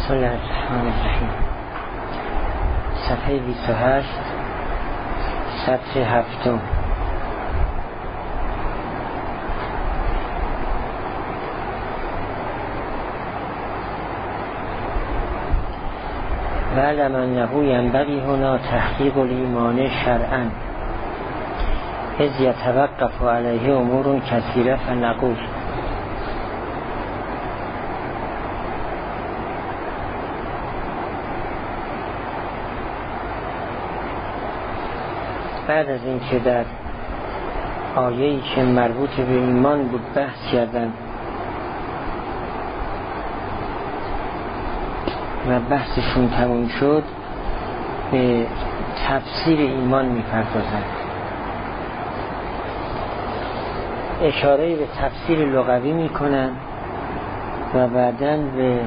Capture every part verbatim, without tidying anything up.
بسم الله الرحمن الرحیم. صفحه بیست و هشت، سطر هفتم. وَاعْلَمْ أَنَّهُ يَنبغي هنا تحقیق الایمان شرعا اذ يتوقف علیه امور کثیره فنقول بعد از این که در آیه‌ای که مربوط به ایمان بود بحث کردن و بحثشون تموم شد، به تفسیر ایمان می‌پردازند. اشاره به تفسیر لغوی می‌کنند و بعداً به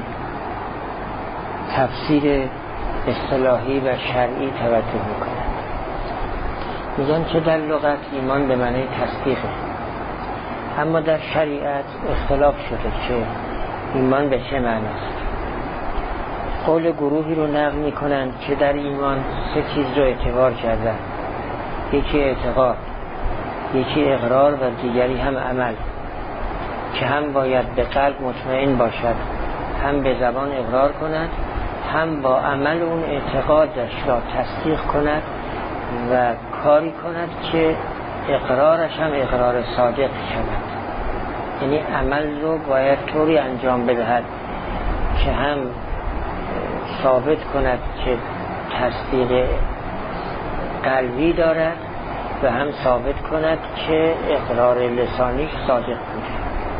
تفسیر اصطلاحی و شرعی توجه می‌کنند. میگن که در لغت ایمان به معنی تصدیقه، اما در شریعت اختلاف شده که ایمان به چه معناست. قول گروهی رو نقل میکنن که در ایمان سه چیز رو اعتبار کردن: یکی اعتقاد، یکی اقرار و دیگری هم عمل، که هم باید به قلب مطمئن باشد، هم به زبان اقرار کند، هم با عمل اون اعتقادش را تصدیق کند و کاری کند که اقرارش هم اقرار صادق شود. یعنی عمل رو باید طوری انجام بدهد که هم ثابت کند که تصدیق قلبی دارد و هم ثابت کند که اقرار لسانیش صادق بوده.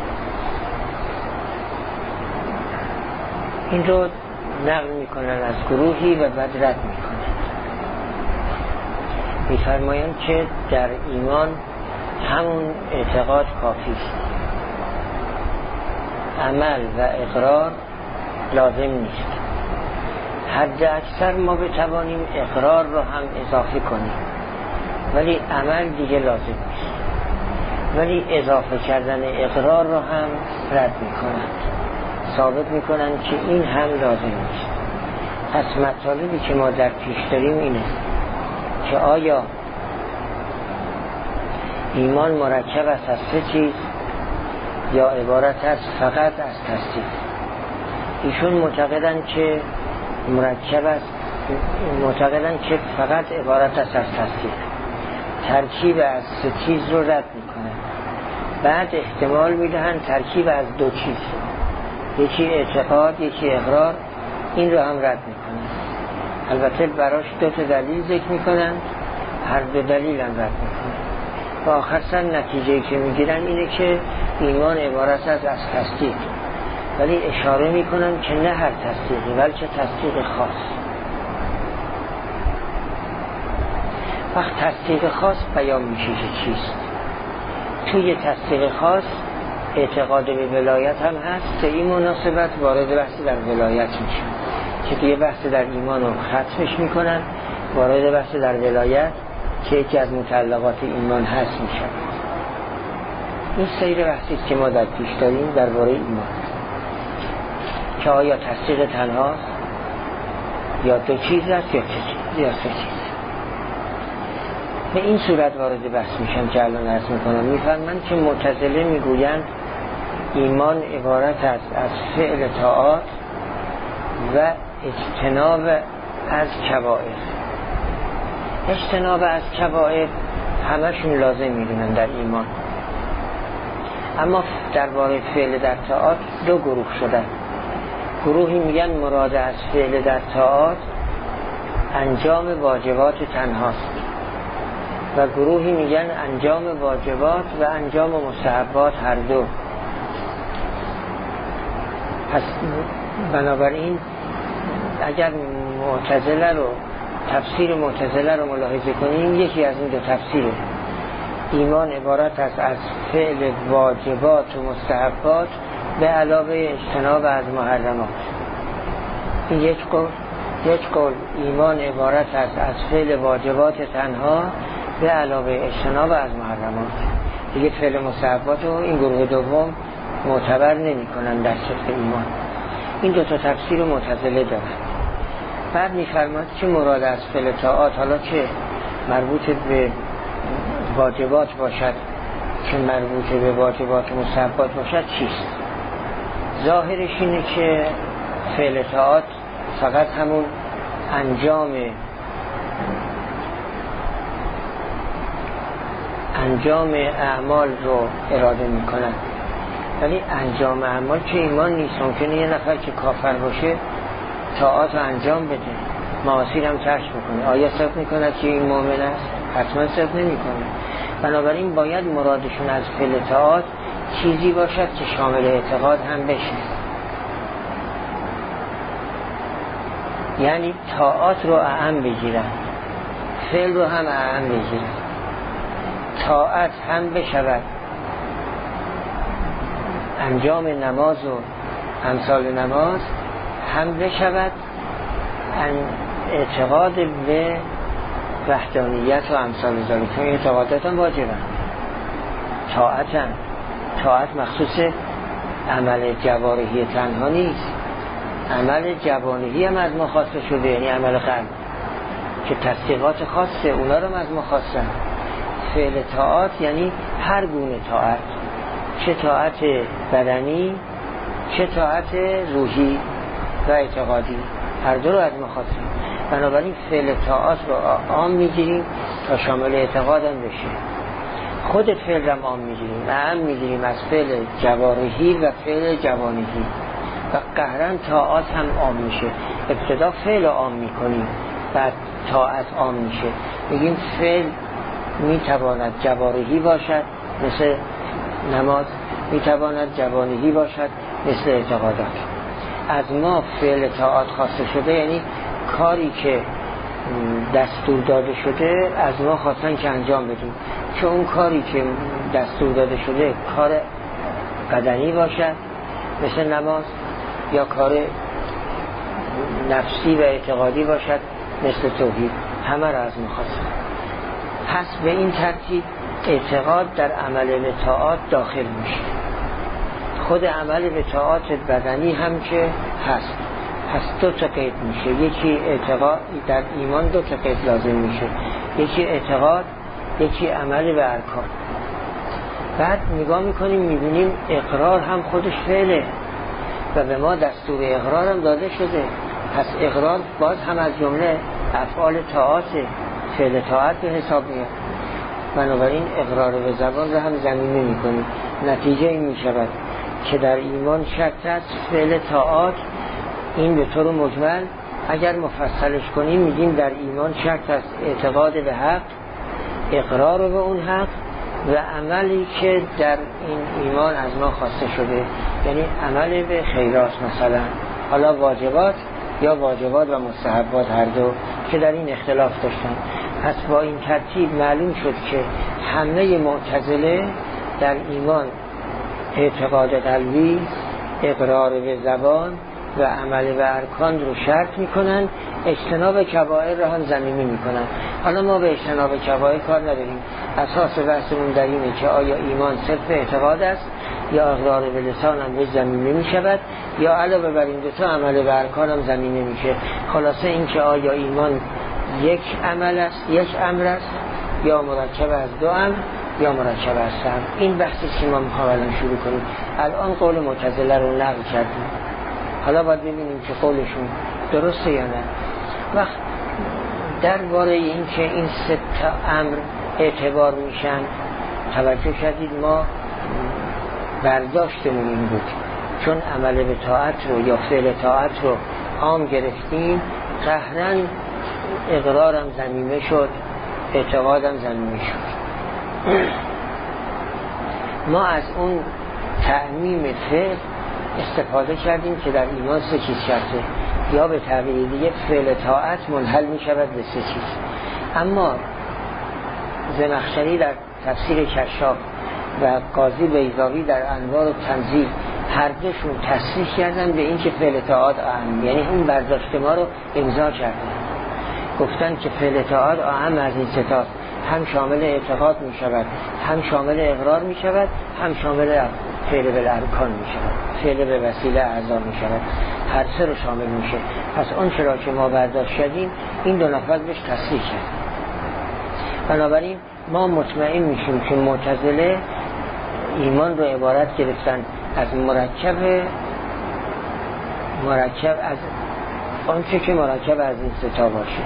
این رو نقل میکنن از گروهی و بعد رد میکنن. میفرمایند که در ایمان همون اعتقاد کافی است، عمل و اقرار لازم نیست. حد اکثر ما بتوانیم اقرار رو هم اضافه کنیم، ولی عمل دیگه لازم نیست. ولی اضافه کردن اقرار رو هم رد میکنند، ثابت میکنند که این هم لازم نیست. پس مطالبی که ما در پیش داریم اینه که آیا ایمان مرکب است از سه چیز یا عبارت است فقط از تصدیق. ایشون معتقدند که مرکب است، معتقدند که فقط عبارت است از تصدیق. ترکیب از سه چیز رو رد میکنند، بعد احتمال میدهند ترکیب از دو چیز، یکی اعتقاد یکی اقرار، این رو هم رد میکنند. البته براش دو تا دلیل ذکر میکنن، هر دو دلیل هم رد میکنن و آخر سر نتیجه‌ای که میگیرن اینه که ایمان عبارت است از تصدیق، ولی اشاره میکنن که نه هر تصدیقی بلکه تصدیق خاص. وقت تصدیق خاص بیان میشه که چیست. توی تصدیق خاص اعتقاد به ولایت هم هست که این مناسبت وارد بحث در ولایت میشه که توی بحث در ایمان رو ختمش میکنن، وارد بحث در ولایت که یکی از متعلقات ایمان هست میشه. این سیر بحثی که ما در پیش داریم درباره ایمان، که آیا تصدیق تنهاست یا دو چیز است یا یا سه چیز. به این صورت وارد بحث میشن که الان عرض میکنم. میفهمن که معتزله میگویند ایمان عبارت است از فعل طاعات و اجتناب از کبائر. اجتناب از کبائر همشون لازم میدونن در ایمان، اما درباره فعل در طاعات دو گروه شدن. گروهی میگن مراد از فعل در طاعات انجام واجبات تنهاست و گروهی میگن انجام واجبات و انجام مستحبات هر دو. پس بنابراین اگر معتزله رو تفسیر معتزله رو ملاحظه کنیم، یکی از این دو تفسیره. ایمان عبارت است از فعل واجبات و مستحبات به علاوه اجتناب از محرمات. این یک قول. یک قول ایمان عبارت است از فعل واجبات تنها به علاوه اجتناب از محرمات. دیگه فعل مستحبات رو این گروه دوم معتبر نمی کنن در صفت ایمان. این دو تا تفسیر معتزله دارن. بعد می‌فرماد که مراد از فعل طاعات، حالا که مربوط به واجبات باشد که مربوط به واجبات مستحبات باشد چیست؟ ظاهرش اینه که فعل طاعات فقط همون انجام انجام اعمال رو اراده میکنن، ولی انجام اعمال که ایمان نیست. ممکنه یه نفر که کافر باشه طاعات رو انجام بده، معاصی هم ترک میکنه. آیا صدق میکنه که این مؤمن است؟ حتما صدق نمیکنه. بنابراین باید مرادشون از فعل طاعات چیزی باشد که شامل اعتقاد هم بشه، یعنی طاعات رو اعم بگیرن، فعل رو هم اعم بگیرن. طاعت هم بشود انجام نماز و امثال نماز، هم بشود اعتقاد به وحدانیت و امثال ذالک، چون اعتقادات هم واجبن. طاعت هم طاعت مخصوص عمل جوارحی تنها نیست، عمل جوانحی هم از ما خواسته شده، یعنی عمل قلب که تصدیقات خاصه، اونا رو از ما خواستن. فعل طاعات یعنی هر گونه طاعت، چه طاعت بدنی چه طاعت روحی و اعتقادی، هر دو رو از ما خواستن. بنابراین فعل طاعات رو عام میگیریم تا شامل اعتقاد هم بشه. خود فعل هم عام میگیریم، اعم میگیریم از فعل جوارحی و فعل جوانحی، و قهرن طاعات هم عام میشه. ابتدا فعل عام میکنیم، بعد طاعت عام میشه. میگیم فعل میتواند جوارحی باشد مثل نماز، میتواند جوانحی باشد مثل اعتقادات. از ما فعل طاعات خواسته شده، یعنی کاری که دستور داده شده از ما خواستن که انجام بدیم. چون اون کاری که دستور داده شده کار بدنی باشد مثل نماز، یا کار نفسی و اعتقادی باشد مثل توحید، همه را از ما خواستن. پس به این ترتیب اعتقاد در عمل به طاعات داخل میشه. خود عمل به طاعات بدنی هم که هست، پس دو تا قید میشه. یکی اعتقاد، در ایمان دو تا قید لازم میشه، یکی اعتقاد، یکی عمل به ارکان. بعد نگاه میکنیم میبینیم اقرار هم خودش فعله و به ما دستور اقرار هم داده شده. پس اقرار باز هم از جمله افعال طاعاته، فعل طاعت به حساب میاد. بنابراین اقرار به زبان رو هم زمینه میکنیم. نتیجه این میشود که در ایمان شرط است فعل طاعات. این به طور مجمل اگر مفصلش کنیم میگیم در ایمان شرط است اعتقاد به حق، اقرار به اون حق و عملی که در این ایمان از ما خواسته شده، یعنی عمل به خیرات، مثلا حالا واجبات یا واجبات و مستحبات هر دو که در این اختلاف داشتن. پس با این ترتیب معلوم شد که همه معتزله در ایمان اعتقاد قلبی، اقرار به زبان و عمل به ارکان رو شرط میکنن، اجتناب کبائر رو هم ضمیمه میکنن. حالا ما به اجتناب کبائر کار نداریم، اساس بحثمون در اینه که آیا ایمان صرف اعتقاد است یا اقرار به لسان هم به ضمیمه میشود، یا علاوه بر این دو تا عمل به ارکان هم ضمیمه میشه. خلاصه این که آیا ایمان یک عمل است، یک امر است، یا مرکب از دو امر یا مرکب از سه امر. این بحثی که ما می‌خوایم شروع کنیم. الان قول معتزله رو نقل کردیم، حالا باید ببینیم که قولشون درسته یا نه. وقت درباره این که این سه تا امر اعتبار میشن، توجه کردید ما برداشتمون این بود، چون عمل به طاعت رو یا فعل طاعت رو عام گرفتیم، قهرن اقرارم ضمیمه شد، اعتقادم ضمیمه شد. ما از اون تعمیم فعل استفاده کردیم که در ایمان سه چیز شرطه، یا به تعبیر دیگه فعل طاعت منحل می شود به سه چیز. اما زمخشری در تفسیر کشاف و قاضی بیضاوی در انوار و تنزیل هر دوشون تصریح کردن به این که فعل طاعت اهم، یعنی اون برداشت ما رو امضا کردن، گفتن که فعل طاعت اهم از این ستاست. هم شامل اعتقاد می شود، هم شامل اقرار می شود، هم شامل فعل بالارکان می شود، فعل به وسیله اعضا می شود، هر سه رو شامل میشه. پس اون چرا که ما برداشت شدیم این دو نفر بهش تصریح کرد. بنابراین ما مطمئن میشیم که معتزله ایمان رو عبارت گرفتن از مرکب مرکب از اون چه که مرکب از این ستا باشه.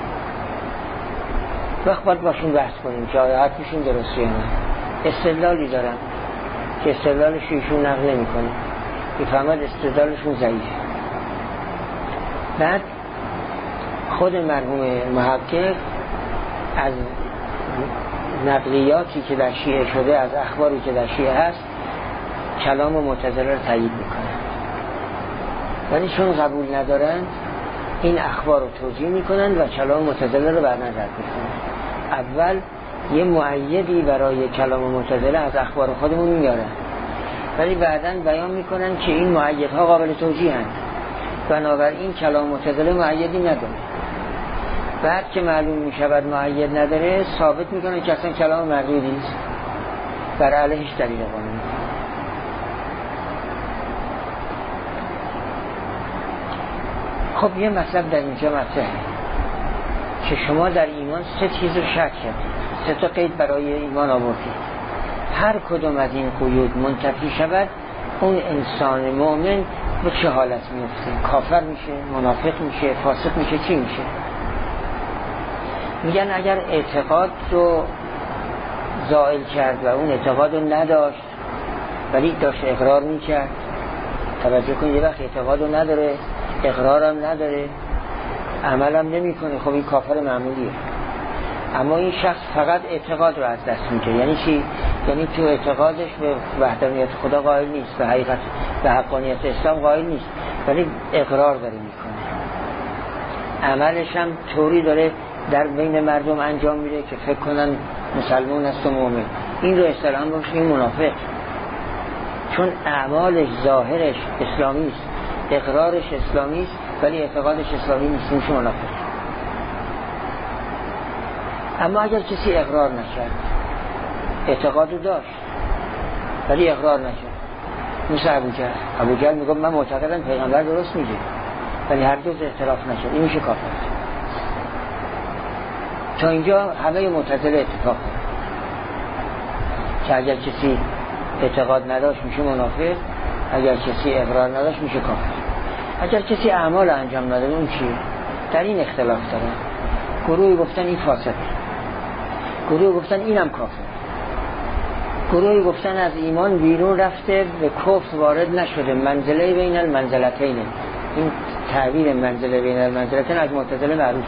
وقت باید باشون بحث کنیم که آیا حرفشون درسته یا نه. استدلالی دارن که استدلالش ایشون نقل نمی کنه، میفهمد استدلالشون ضعیفه. بعد خود مرحوم محقق از نقلیاتی که در شیعه شده، از اخباری که در شیعه هست، کلام معتزله رو تایید میکنه، ولی چون قبول ندارن این اخبار رو توجیه میکنن و کلام معتزله رو برنظر میکنن. اول یه مؤیدی برای کلام معتزله از اخبار خودمون میارن، ولی بعداً بیان میکنن که این مؤیدها قابل توجیه هستند، بنابراین کلام معتزله مؤیدی نداره. بعد که معلوم میشود مؤید نداره، ثابت میکنن که اصلا کلام مردودی است، بر علیهش دلیل قانونی. خب یه مطلب در اینجا مطرحه که شما در ایمان سه چیز رو شک کردید، سه تا قید برای ایمان آوردید. هر کدوم از این قیود منتفی شود، اون انسان مؤمن به چه حالت میفته؟ کافر میشه، منافق میشه، فاسق میشه، چی میشه؟ میگن اگر اعتقاد رو زائل کرد و اون اعتقاد رو نداشت ولی داشت اقرار میکرد، توجه کن، یه وقت اعتقاد رو نداره، اقرارم نداره، عملم نمی کنه، خب این کافر معمولیه. اما این شخص فقط اعتقاد رو از دست میده. یعنی چی؟ یعنی تو اعتقادش به وحدانیت خدا قائل نیست، به حقیقت به حقانیت اسلام قائل نیست، ولی اقرار داره میکنه. عملش هم طوری داره در بین مردم انجام میده که فکر کنن مسلمان است و مؤمن. این رو اصطلاحاً باشه این منافق، چون اعمالش ظاهرش اسلامی است، اقرارش اسلامی است، ولی اعتقادش اسلامی نیست، میشه منافق. اما اگر کسی اقرار نکرد، اعتقادو داشت ولی اقرار نکرد، مثل ابوجهل ابوجهل میگه من معتقدم پیغمبر درست میگه، ولی هر جز اختلاف نشد، این میشه کافر. تا اینجا همه معتزله اتفاق داره که اگر کسی اعتقاد نداشت میشه منافق، اگر کسی اقرار نداشت میشه کافر. اگر کسی اعمال انجام نداد اون چیه؟ در این اختلاف داره. گروهی گفتن این فاسقه، گروهی گفتن اینم کافر، گروهی گفتن از ایمان بیرون رفته به کفر وارد نشده، منزله بین المنزلتین. این تعبیر منزله بین المنزلتین از معتزله معروفه،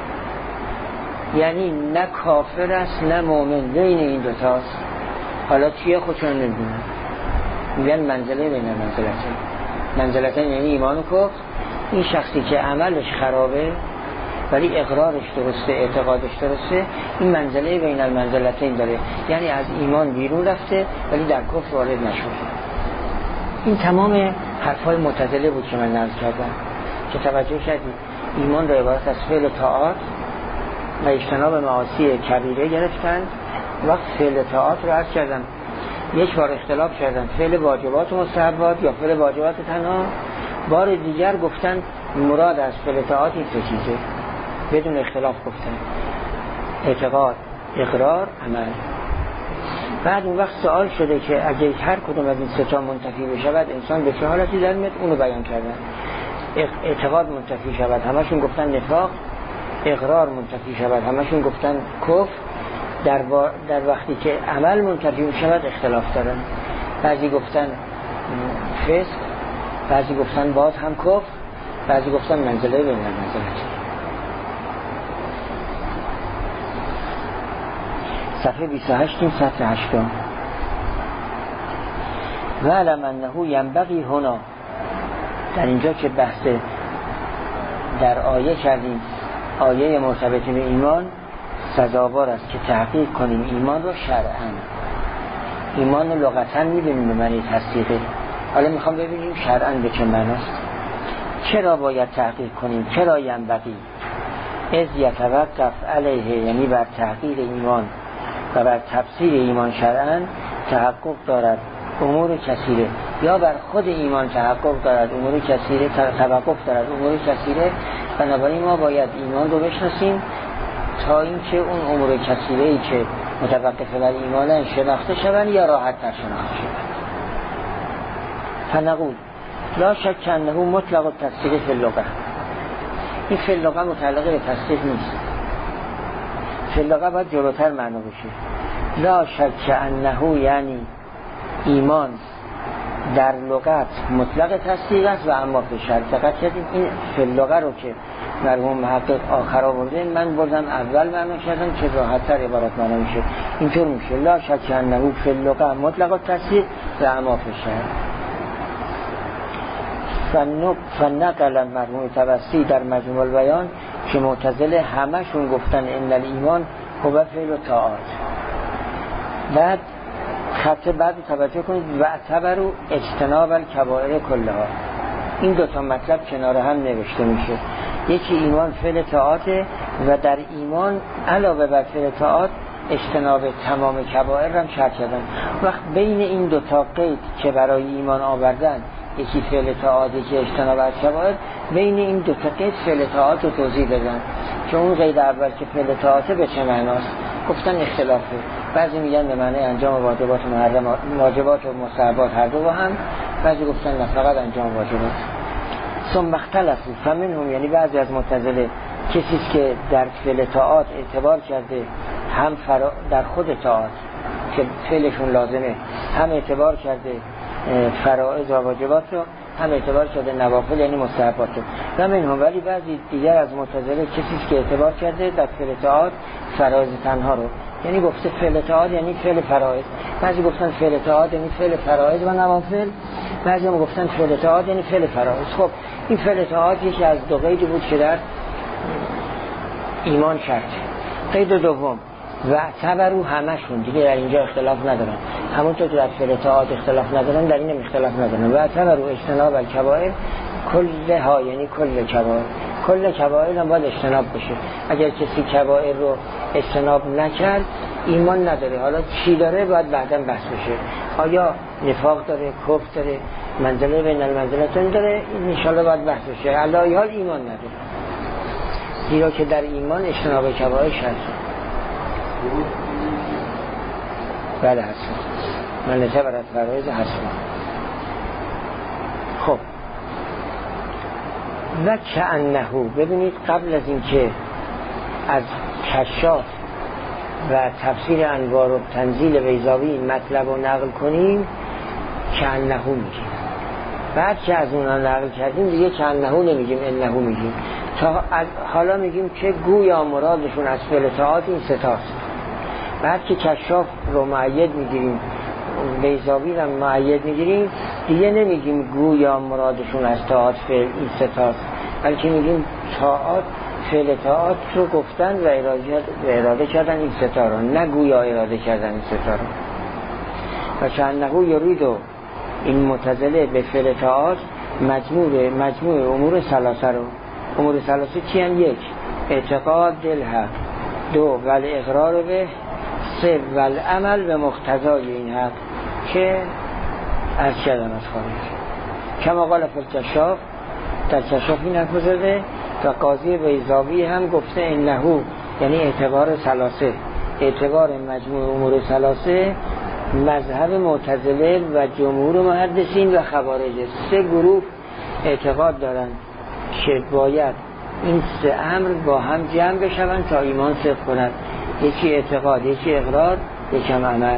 یعنی نه کافر است نه مؤمن، بین این دوتاست. حالا چیه خودشون نمیدونن، میگن منزله بین المنزلتین. منزلتین یعنی ایمان و کفر. این شخصی که عملش خرابه ولی اقرارش درسته، اعتقادش درسته، این منزله بین المنزلتین داره، یعنی از ایمان بیرون رفته ولی در کفر وارد نشده. این تمام حرفای معتزله بود که من نقل کردم که توجه کردید ایمان را عبارت از فعل طاعات و اجتناب معاصی کبیره گرفتن. وقت فعل طاعات رو عرض کردم، یک بار اختلاف کردن فعل واجبات و مستحبات یا فعل واجبات تنها، بار دیگر گفتن مراد از فعل طاعات این سه چیزه، بدون اختلاف گفتن اعتقاد، اقرار، عمل. بعد اون وقت سوال شده که اگه هر کدوم از این سه تا منتفی بشود انسان به چه حالتی در میاد، اونو بیان کردن. اعتقاد منتفی شود همشون گفتن نفاق، اقرار منتفی شود همشون گفتن کفر، در, با... در وقتی که عمل منتفی می شود اختلاف دارن، بعضی گفتن فسق، بعضی گفتن باز هم کفر، بعضی گفتن منزله بین المنزلتین. صفحه بیست و هشت سطر هشتم. وعلم انه ینبغی هنا، در اینجا که بحث در آیه کردیم، آیه مرتبط به ایمان، سزاوار است که تحقیق کنیم ایمان رو شرعاً. ایمان رو لغتاً می‌بینیم به معنی تصدیقه، حالا میخوام ببینیم شرعاً به چه معناست. چرا باید تحقیق کنیم؟ چرا ینبغی؟ از یتوقف علیه، یعنی بر تحقیق ایمان و بر تفسیر ایمان شرعاً تحقق دارد امور کثیره، یا بر خود ایمان تحقق دارد امور کثیره، توقف دارد امور کثیره. بنابراین ما باید ایمان رو بشناسیم تا اینکه اون امور کثیره‌ای که متوقف بر ایمان شناخته شوند یا راحت تر شناخته شوند. فنقول لا شک انه مطلق التصدیق فی اللغة. این فی اللغة متعلق به تصدیق نیست، فی اللغة باید جلوتر معنا بشه. لا شک انه یعنی ایمان در لغت مطلق تصدیق است و اما فی شرع. دقت کردیم این فی اللغة رو که مرحوم محقق آخر آورده، من بردم اول معنا کردم که راحت‌تر عبارت معنا میشه. اینطور میشه لا شک انه فی اللغة مطلق التصدیق و اما فی شرع. فنقل مرحوم طبسی در مجموع البیان که معتزله همشون گفتن ان الایمان هو فعل و طاعات. بعد خط بعد توجه کنید و اعتبروا اجتناب الکبائر کلها. این دو تا مطلب کنار هم نوشته میشه. یکی ایمان فعل طاعاته و در ایمان علاوه بر فعل طاعات اجتناب تمام کبائر هم شرط کردن. وقت بین این دو تا قید که برای ایمان آوردن، یکی فعل طاعات یکی اجتناب از کبائر، بین این دو تا قید فعل طاعات رو توضیح دادن که اون قید اول که فعل طاعات به چه معناست گفتن اختلافه. بعضی میگن به معنی انجام واجبات و محرمات، واجبات و مستحبات هر دو با هم، بعضی گفتن نه فقط انجام واجبات. ثم اختلفوا فمنهم، یعنی بعضی از معتزله کسی که در فعل طاعات اعتبار کرده هم فرا در خود طاعات که فعلشون لازمه، هم اعتبار کرده فرائض و واجبات رو، هم اعتبار شده نوافل یعنی مستحبات رو. و منهم، ولی بعضی دیگر از معتزله کسی که اعتبار کرده در فعل طاعات فرائض تنها رو، یعنی گفته فعل طاعات یعنی فعل فرائض. بعضی گفتن فعل طاعات یعنی فعل فرائض و نوافل، بعضی هم گفتن فعل طاعات یعنی فعل فرائض. خب این فعل طاعات یکی از دو قیدی بود که در ایمان شرط. قید دوم و اعتبروا همشون، دیگه در اینجا اختلاف ندارن، همونطور که در فعل طاعات اختلاف ندارن در این اختلاف ندارن. و اعتبروا اجتناب الکبائر کلها، یعنی کل کبائر، کل کبائر هم باید اجتناب بشه. اگر کسی کبائر رو اجتناب نکرد ایمان نداره. حالا چی داره باید بعداً بحث بشه، آیا نفاق داره، کفر داره، منزله بین المنزلتین داره، این انشاءالله باید بحث بشه. علی حال ایمان نداره، زیرا که در ایمان اجتناب کبائر شرط. بله هستم من نشه برد فرائض هستم. خب و کأنه، ببینید قبل از این که از کشاف و تفسیر انوار و تنزیل بیضاوی مطلب رو نقل کنیم کأنه میگیم، بعد که از اونها نقل کردیم دیگه کأنه نمیگیم انه میگیم. تا حالا میگیم که گویا مرادشون از فعل طاعات این ستاست. بعد که کشاف رو معید میگیریم بیضاوی رو معید میگیریم دیگه نمیگیم گویا مرادشون از طاعات فعل این ستاست، بلکه میگیم طاعات فعل طاعات رو گفتن و اراده, و اراده کردن این ستا رو، نه گویا اراده کردن این ستا رو. و چندهو یریدو این معتزله به فعل طاعات مجموع مجموع امور ثلاثه رو. امور ثلاثه چی هم؟ یک اعتقاد دلها، دو ول اقرار به، سه ول عمل به مقتضای این حق که از کردن از خارج. کما قال فی الکشاف، در کشاف این حرف زده و قاضی بیضاوی هم گفته انهو، یعنی اعتبار ثلاثه، اعتبار مجموع امور ثلاثه مذهب معتزله و جمهور محدثین و خوارج. سه گروه اعتقاد دارن که باید این سه امر با هم جمع بشوند تا ایمان صدق کند. یکی اعتقاد، یکی اقرار، یکی عمل.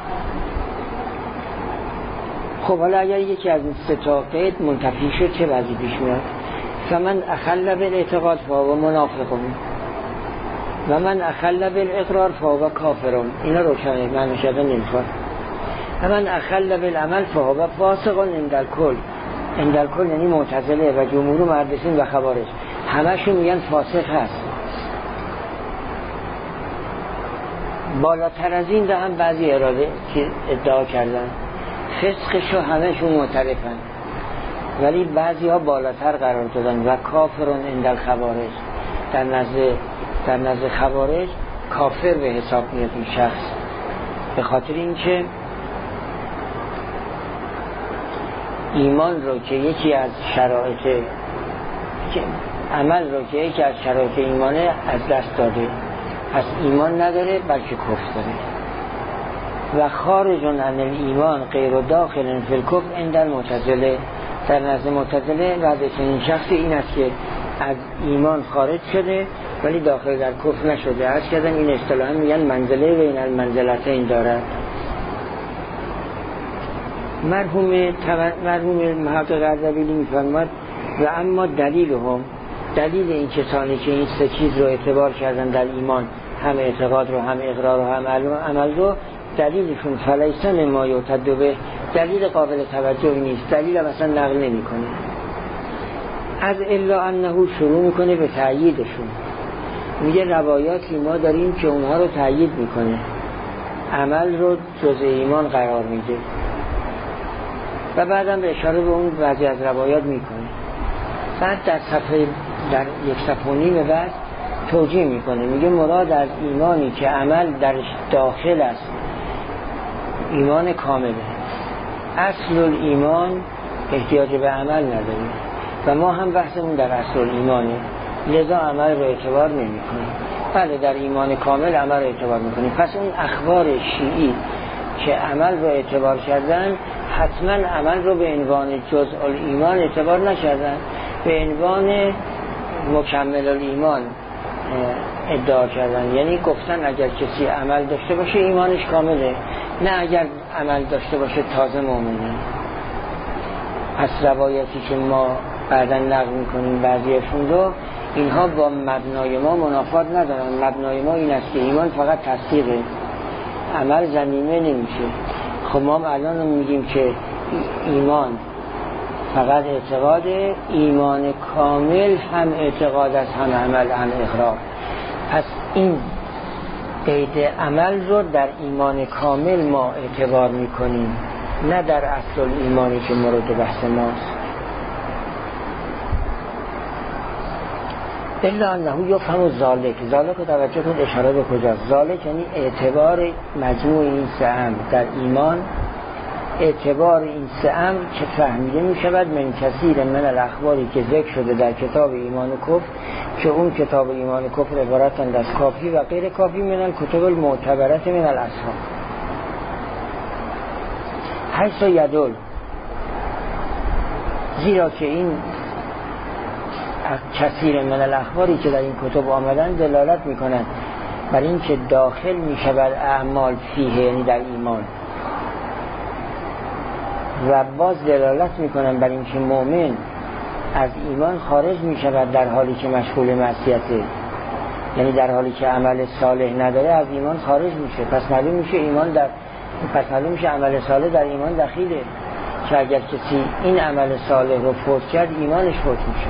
خب حالا اگر یکی از این سه تا قید منتفی شد چه وضعی پیش میاد؟ فمن اخل بالاعتقاد فهو منافقون و من اخل بالاقرار فهو کافرون. اینا روشنه، من شده نمیخواد. و من اخل بالعمل فهو فاسقون عند الکل. عند الکل یعنی معتزله و جمهور محدثین و خوارج همشون میگن فاسق هست. بالاتر از این ده هم بعضی اراده که ادعا کردن فسقشو همشون معترفن، ولی بعضی ها بالاتر قرار دادن و کافرون عند الخوارج. در نزد در نزد خوارج کافر به حساب میاد این شخص، به خاطر اینکه ایمان رو که یکی از شرایط عمل رو که یکی از شرایط ایمانه از دست داده، پس ایمان نداره بلکه کفر داره. و خارج عن الایمان غیر داخل فی الکفر عند المعتزله، در نزد معتزله وضع چنین شخصی این است که از ایمان خارج شده ولی داخل در کفر نشده. عرض کردم این اصطلاحا میگن منزله بین المنزلتین دارد. مرحوم مرحوم محقق اردبیلی میفرماد و اما دلیل هم دلیل این کسانی که این سه چیز رو اعتبار کردن در ایمان، هم اعتقاد رو هم اقرار رو هم عمل رو، دلیلشون فلیسن ما یعتد به، دلیل قابل توجهی نیست، دلیل مثلا نقل نمی کنه از الا انه شروع میکنه به تأییدشون. میگه روایاتی ما داریم که اونها رو تأیید میکنه، عمل رو جزء ایمان قرار میده و بعدم به اشاره به اون بعضی از روایات میکنه. بعد در صفحه در یک صفحه و نیم بعد توجیه میکنه، میگه مراد از ایمانی که عمل درش داخل است ایمان کامله. اصل الایمان احتیاج به عمل نداره و ما هم بحثمون در اصل الایمانه، لذا عمل رو اعتبار نمی کنیم. بله در ایمان کامل عمل رو اعتبار میکنیم. پس اون اخبار شیعی که عمل رو اعتبار کردن حتما عمل رو به عنوان جزء الایمان اعتبار نکردن، به عنوان مکمل الایمان ادعا کردن. یعنی گفتن اگر کسی عمل داشته باشه ایمانش کامله، نه اگر عمل داشته باشه تازه مؤمنه. پس روایتی که ما بعدا نقل میکنیم بعضیشون رو، اینها با مبنای ما منافات ندارن. مبنای ما این است که ایمان فقط تصدیقه، عمل ضمیمه نمیشه. خب ما الان میگیم که ایمان فقط اعتقاده، ایمان کامل هم اعتقاد است هم عمل هم اقرار. پس این قید عمل رو در ایمان کامل ما اعتبار میکنیم، نه در اصل ایمانی که مورد بحث ماست. الا انه یفهم ذالک، ذالک رو توجه کنید اشاره به کجاست. ذالک یعنی اعتبار مجموع این سه امر در ایمان، اعتبار این سه امر که فهمیده می شود من کثیر من الاخباری که ذکر شده در کتاب ایمان و کفر، که اون کتاب ایمان و کفر عبارتند از کافی و غیر کافی من الکتب المعتبرت من الاصحاب. حیث یدل، زیرا که این کثیر من الاخباری که در این کتب آمدن دلالت می کنند بر این که داخل می شود اعمال فیه، یعنی در ایمان، و باز دلالت میکنن بر اینکه مؤمن از ایمان خارج می شود در حالی که مشغول معصیته، یعنی در حالی که عمل صالح نداره از ایمان خارج میشه. پس معلوم میشه ایمان در پس معلوم میشه عمل صالح در ایمان دخیله، که اگر کسی این عمل صالح رو فوت کرد ایمانش فوت میشه.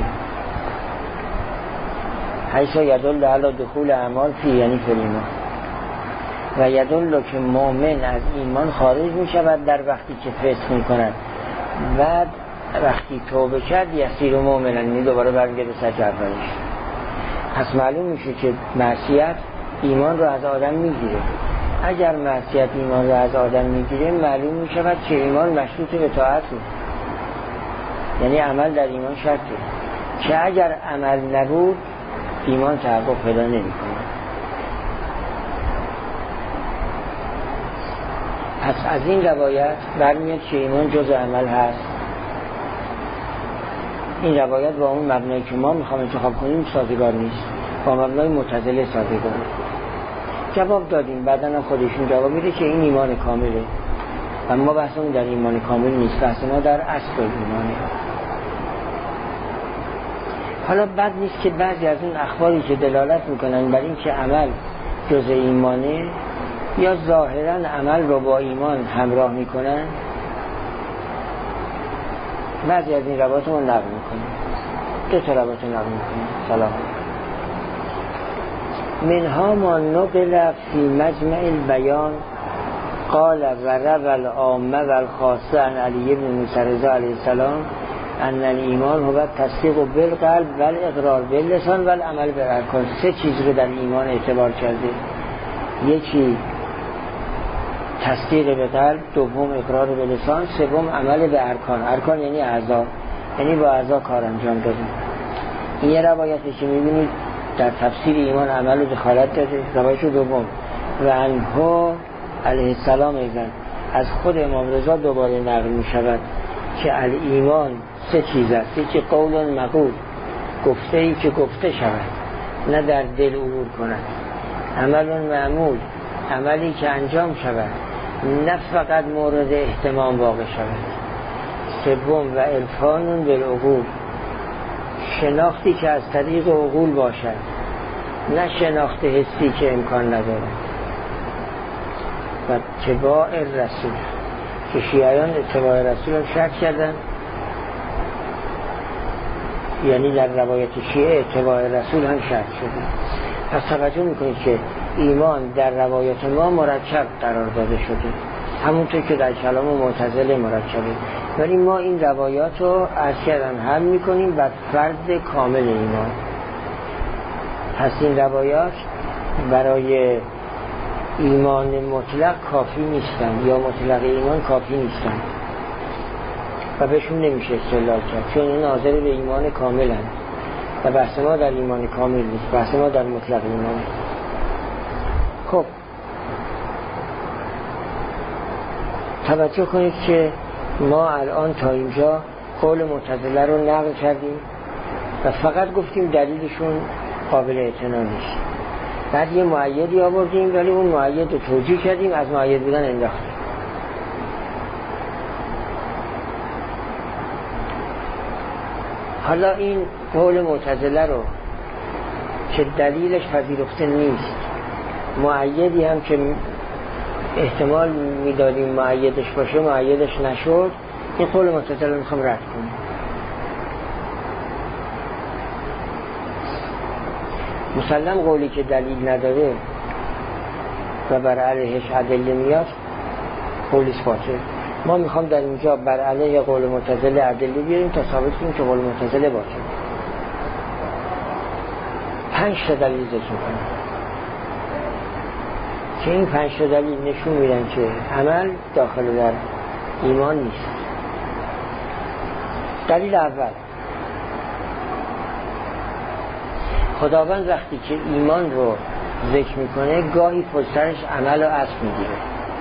حیث یدل علی دخول اعمال فی، یعنی فی ایمان، و یدل که مؤمن از ایمان خارج می شود در وقتی که فسق می کند و وقتی توبه کرد یسیر و مؤمن، یعنی دوباره برگرده سر جرفانش. پس معلوم میشه که معصیت ایمان رو از آدم میگیره. اگر معصیت ایمان رو از آدم میگیره معلوم می شود که ایمان مشروط به طاعت است، یعنی عمل در ایمان شرطه، که اگر عمل نبود ایمان تحقق پیدا نمی کنه. پس از این روایت برمیاد که ایمان جز عمل هست. این روایت با اون مبنایی که ما میخوام انتخاب کنیم سازگار نیست، با مبنای معتزله سازگار. جواب دادیم، بعدن هم خودشون جواب میده که این ایمان کامله و ما بحثمون در ایمان کامل نیست، بحث ما در اصل ایمانه. حالا بد نیست که بعضی از اون اخباری که دلالت میکنن بر این که عمل جز ایمانه یا ظاهرا عمل رو با ایمان همراه میکنن، بعضی از این روایات رو نقل میکنن. دو تا روایت نقل میکنن. سلام. منها ما نقل فی مجمع البیان قال و روى العامه و الخاصه عن علی بن موسی رضا علیه السلام ان الایمان هو تصدیق بالقلب و الاقرار باللسان و العمل بالارکان. سه چیز رو در ایمان اعتبار کرده. یکی تصدیق به قلب، دوم اقرار به لسان، سوم عمل به ارکان. ارکان یعنی اعضا، یعنی با اعضا کار انجام دادن. این یه روایتی که میبینید در تفسیر ایمان عمل و دخالت داده. روایت دوم و عنه علیه السلام ایزن از خود امام رضا دوباره نقل میشود که الایمان سه چیز است. یکی قول مقول، گفته ای که گفته شود نه در دل عبور کند، عمل معمول، عملی که انجام شود نه فقط مورد اهتمام واقع شود. سوم و عرفان بالعقول، شناختی که از طریق عقول باشد نه شناخت حسی که امکان ندارد. و اتباع رسول که شیعیان اتباع رسول هم شک کردن، یعنی در روایت شیعه اتباع رسول هم شک شده. پس توجه میکنید که ایمان در روایت ما مرکب قرار داده شده، همونطور که در کلام معتزله مرکبه، ولی ما این روایات رو از کردن حل میکنیم بر فرد کامل ایمان. پس این روایات برای ایمان مطلق کافی نیستن یا مطلق ایمان کافی نیستن و بهشون نمیشه استدلال کرد، چون این ناظر به ایمان کامل هست و بحث ما در ایمان کامل نیست، بحث ما در مطلق ایمان. خب توجه کنید که ما الان تا اینجا قول معتزله رو نقل کردیم و فقط گفتیم دلیلشون قابل اعتنا نیست. بعد یه مؤیدی آوردیم ولی اون مؤید رو توجیه کردیم، از مؤید بودن انداختیم. حالا این قول معتزله رو که دلیلش پذیرفته نیست، مؤیدی هم که احتمال میدادیم مؤیدش باشه مؤیدش نشد، این قول معتزله رو میخوام رد کنیم. مسلم قولی که دلیل نداره و بر علیهش ادله میاد قولی باطل. ما میخوام در اینجا بر علیه قول معتزله ادله بیاریم تا ثابت کنیم که قول معتزله باطل. پنج تا دلیل ذکر میکنم که این پنج تا دلیل نشون میدن که عمل داخل در ایمان نیست. دلیل اول، خداوند وقتی که ایمان رو ذکر میکنه گاهی پشترش عمل و عطف میگیره.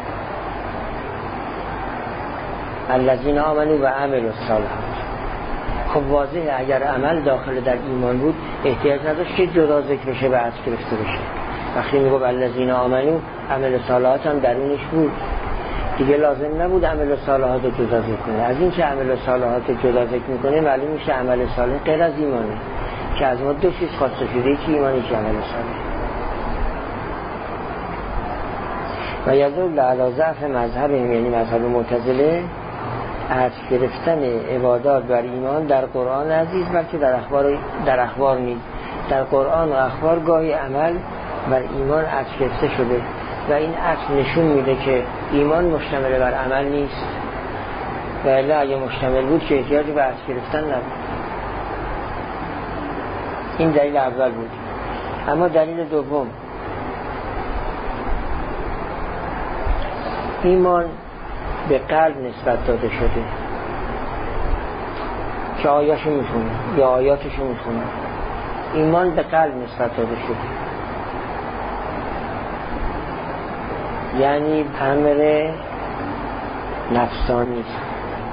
الذین آمنوا و عملوا الصالحات. خب واضحه اگر عمل داخل در ایمان بود احتیاج نداشت که جدا ذکر بشه و عطف گرفته بشه. وقتی میگه الذین آمنوا عمل الصالحات هم درونش بود، دیگه لازم نبود عمل الصالحات رو جدا ذکر کنه. از این که عمل الصالحات رو جدا ذکر میکنه معلوم میشه عمل صالح غیر از ایمانه که از ما دو چیز خواسته شده، یکی ایمانی که عمل صالح. و یدل علی ضعف مذهبهم، یعنی مذهب معتزله، از گرفتن عبادات بر ایمان در قرآن عزیز بلکه در اخبار در اخبار نیز. در قرآن و اخبار گاهی عمل بر ایمان عطف گرفته شده و این عطف نشون میده که ایمان مشتمل بر عمل نیست، و الا اگه مشتمل بود که احتیاج به عطف گرفتن نبود. این دلیل اول بود. اما دلیل دوم، ایمان به قلب نسبت داده شده که آیاشو میخونه یا آیاتشو میخونه. ایمان به قلب نسبت داده شده، یعنی امر نفسانی است،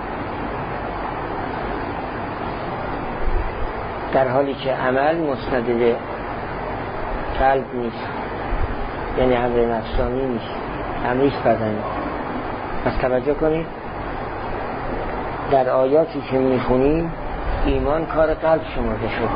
در حالی که عمل مسند به قلب نیست، یعنی امر نفسانی نیست، امریست بدنی. پس توجه کنید در آیاتی که میخونیم ایمان کار قلب شمرده شده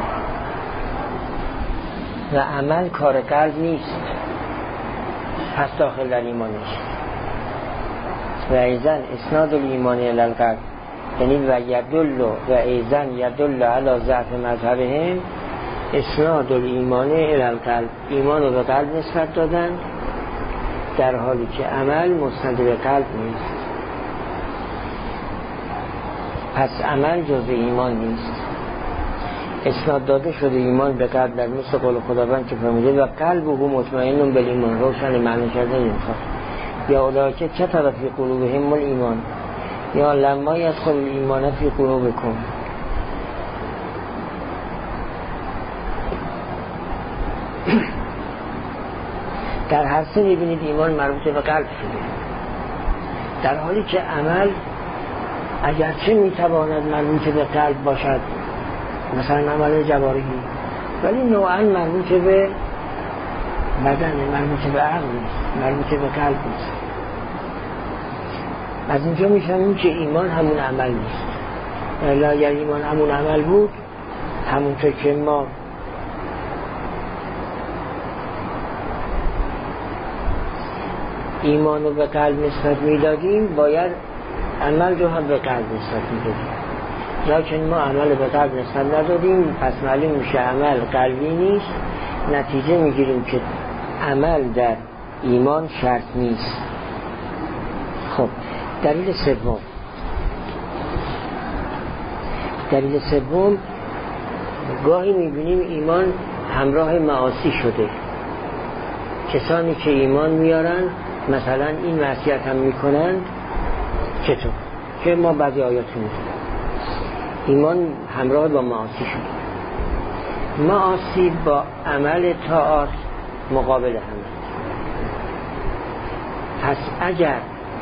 و عمل کار قلب نیست، پس داخل در ایمان نیست. و ایزن اسناد الایمان الی القلب، یعنی و یدل و ایزن یدل علی ضعف مذهبهم، اسناد الایمان الی القلب، ایمان رو به قلب نسبت دادن در حالی که عمل مسند به قلب نیست. پس عمل جز ایمان نیست. اسناد داده شده ایمان به قلب در مثل قول خداوند که فرموده و قلب او مطمئن به ایمان، روشن معنی کرده نمیخواد. یا اولئک کتب فی قلوبهم الایمان یا لما یدخل الایمان فی قلوبکم. در هر سه میبینید ایمان مربوط به قلب شده، در حالی که عمل اگرچه میتواند مربوط به قلب باشد، مثلا عمل جوارحی، ولی نوعا مربوط به بدن، مربوط به عقل نیست، مربوط به قلب نیست. از اینجا میفهمیم که ایمان همون عمل نیست. الا اگر ایمان همون عمل بود، همونطور که ما ایمان رو به قلب نسبت میدادیم، باید عمل رو هم به قلب نسبت میدادیم. لیکن ما عمل به قلب نسبت ندادیم، پس معلوم میشه عمل قلبی نیست. نتیجه میگیریم که عمل در ایمان شرط نیست. خب دلیل سوم، دلیل سوم گاهی میبینیم ایمان همراه معاصی شده. کسانی که ایمان میارن مثلا این معصیت هم میکنند. چطور؟ که ما بعضی آیات میدونیم ایمان همراه با معاصی شده. معاصی با عمل طاعات مقابل هم. پس اگر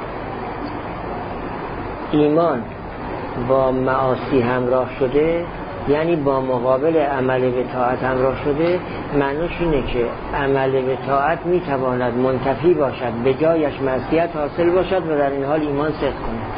ایمان با معاصی همراه شده، یعنی با مقابل عمل به طاعت همراه شده، معنیش اینه که عمل به طاعت میتواند منتفی باشد، به جایش معصیت حاصل باشد و در این حال ایمان صدق کند.